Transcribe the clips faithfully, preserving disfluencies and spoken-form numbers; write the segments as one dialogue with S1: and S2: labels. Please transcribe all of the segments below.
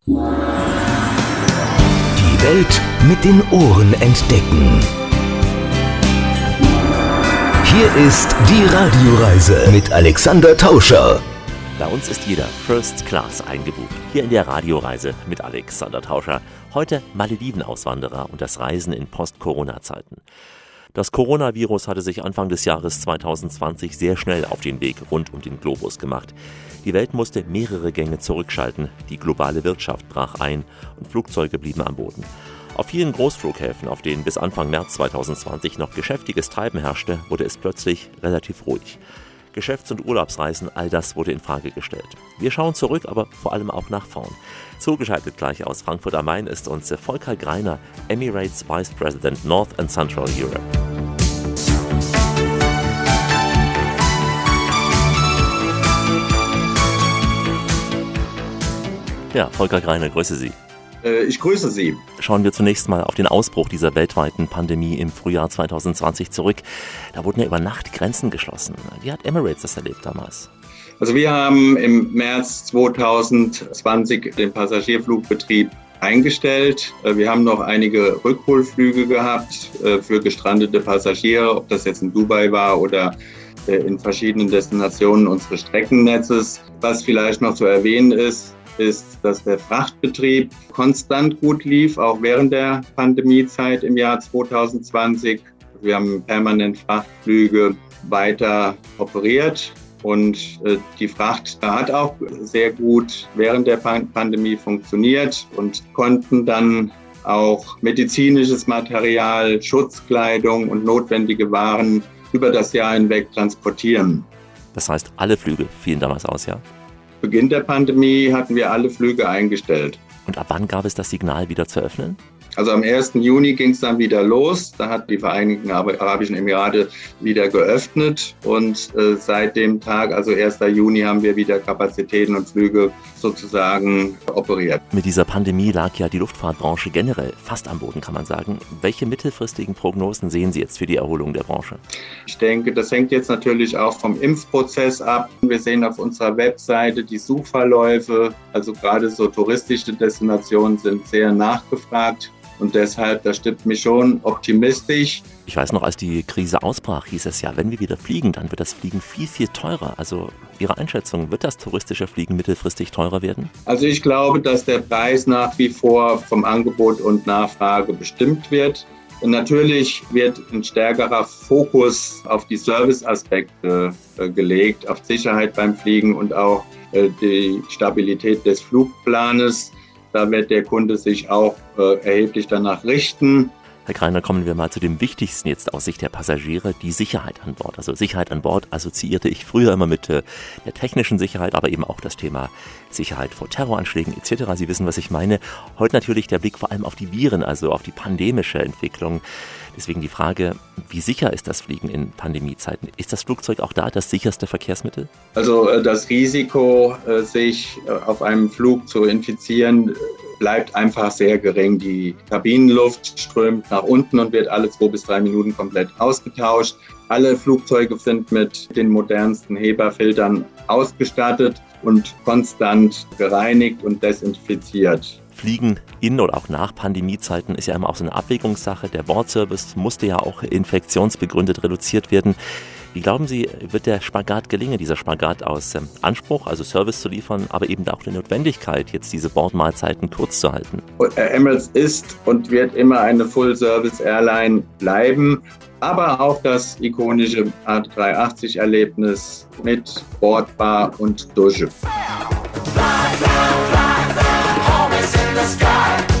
S1: Die Welt mit den Ohren entdecken. Hier ist die Radioreise mit Alexander Tauscher.
S2: Bei uns ist jeder First Class eingebucht. Hier in der Radioreise mit Alexander Tauscher. Heute Malediven-Auswanderer und das Reisen in Post-Corona-Zeiten. Das Coronavirus hatte sich Anfang des Jahres zweitausendzwanzig sehr schnell auf den Weg rund um den Globus gemacht. Die Welt musste mehrere Gänge zurückschalten, die globale Wirtschaft brach ein und Flugzeuge blieben am Boden. Auf vielen Großflughäfen, auf denen bis Anfang März zweitausendzwanzig noch geschäftiges Treiben herrschte, wurde es plötzlich relativ ruhig. Geschäfts- und Urlaubsreisen, all das wurde in Frage gestellt. Wir schauen zurück, aber vor allem auch nach vorn. Zugeschaltet gleich aus Frankfurt am Main ist uns Volker Greiner, Emirates Vice President North and Central Europe. Ja, Volker Greiner, grüße Sie.
S3: Ich grüße Sie.
S2: Schauen wir zunächst mal auf den Ausbruch dieser weltweiten Pandemie im Frühjahr zweitausendzwanzig zurück. Da wurden ja über Nacht Grenzen geschlossen. Wie hat Emirates das erlebt damals?
S3: Also wir haben im März zweitausendzwanzig den Passagierflugbetrieb eingestellt. Wir haben noch einige Rückholflüge gehabt für gestrandete Passagiere, ob das jetzt in Dubai war oder in verschiedenen Destinationen unseres Streckennetzes. Was vielleicht noch zu erwähnen ist, ist, dass der Frachtbetrieb konstant gut lief, auch während der Pandemiezeit im Jahr zweitausendzwanzig. Wir haben permanent Frachtflüge weiter operiert und äh, die Fracht hat auch sehr gut während der Pandemie funktioniert und konnten dann auch medizinisches Material, Schutzkleidung und notwendige Waren über das Jahr hinweg transportieren.
S2: Das heißt, alle Flüge fielen damals aus, ja?
S3: Beginn der Pandemie hatten wir alle Flüge eingestellt.
S2: Und ab wann gab es das Signal, wieder zu öffnen?
S3: Also am ersten Juni ging es dann wieder los. Da hat die Vereinigten Arabischen Emirate wieder geöffnet. Und äh, seit dem Tag, also ersten Juni, haben wir wieder Kapazitäten und Flüge sozusagen operiert.
S2: Mit dieser Pandemie lag ja die Luftfahrtbranche generell fast am Boden, kann man sagen. Welche mittelfristigen Prognosen sehen Sie jetzt für die Erholung der Branche?
S3: Ich denke, das hängt jetzt natürlich auch vom Impfprozess ab. Wir sehen auf unserer Webseite die Suchverläufe. Also gerade so touristische Destinationen sind sehr nachgefragt. Und deshalb, das stimmt mich schon optimistisch.
S2: Ich weiß noch, als die Krise ausbrach, hieß es ja, wenn wir wieder fliegen, dann wird das Fliegen viel, viel teurer. Also Ihre Einschätzung, wird das touristische Fliegen mittelfristig teurer werden?
S3: Also ich glaube, dass der Preis nach wie vor vom Angebot und Nachfrage bestimmt wird. Und natürlich wird ein stärkerer Fokus auf die Serviceaspekte äh, gelegt, auf Sicherheit beim Fliegen und auch äh, die Stabilität des Flugplanes. Da wird der Kunde sich auch äh, erheblich danach richten.
S2: Herr Greiner, kommen wir mal zu dem Wichtigsten jetzt aus Sicht der Passagiere, die Sicherheit an Bord. Also Sicherheit an Bord assoziierte ich früher immer mit äh, der technischen Sicherheit, aber eben auch das Thema Sicherheit vor Terroranschlägen et cetera. Sie wissen, was ich meine. Heute natürlich der Blick vor allem auf die Viren, also auf die pandemische Entwicklung. Deswegen die Frage, wie sicher ist das Fliegen in Pandemiezeiten? Ist das Flugzeug auch da das sicherste Verkehrsmittel?
S3: Also äh, das Risiko, äh, sich äh, auf einem Flug zu infizieren, bleibt einfach sehr gering. Die Kabinenluft strömt nach unten und wird alle zwei bis drei Minuten komplett ausgetauscht. Alle Flugzeuge sind mit den modernsten HEPA-Filtern ausgestattet und konstant gereinigt und desinfiziert.
S2: Fliegen in oder auch nach Pandemiezeiten ist ja immer auch so eine Abwägungssache. Der Bordservice musste ja auch infektionsbegründet reduziert werden. Wie glauben Sie, wird der Spagat gelingen, dieser Spagat aus ähm, Anspruch, also Service zu liefern, aber eben auch der Notwendigkeit, jetzt diese Bordmahlzeiten kurz zu halten?
S3: Emirates ist und wird immer eine Full-Service-Airline bleiben, aber auch das ikonische A drei achtzig-Erlebnis mit Bordbar und Dusche. Fly, fly, fly, fly, home is in the sky.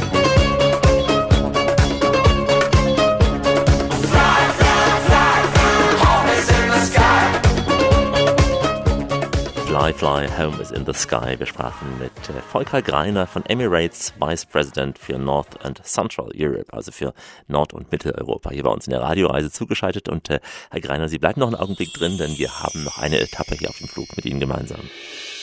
S3: Fly, fly, home is in the sky. Wir sprachen mit äh, Volker Greiner von Emirates, Vice President für North and Central Europe, also für Nord- und Mitteleuropa, hier bei uns in der Radioreise zugeschaltet. Und äh, Herr Greiner, Sie bleiben noch einen Augenblick drin, denn wir haben noch eine Etappe hier auf dem Flug mit Ihnen gemeinsam.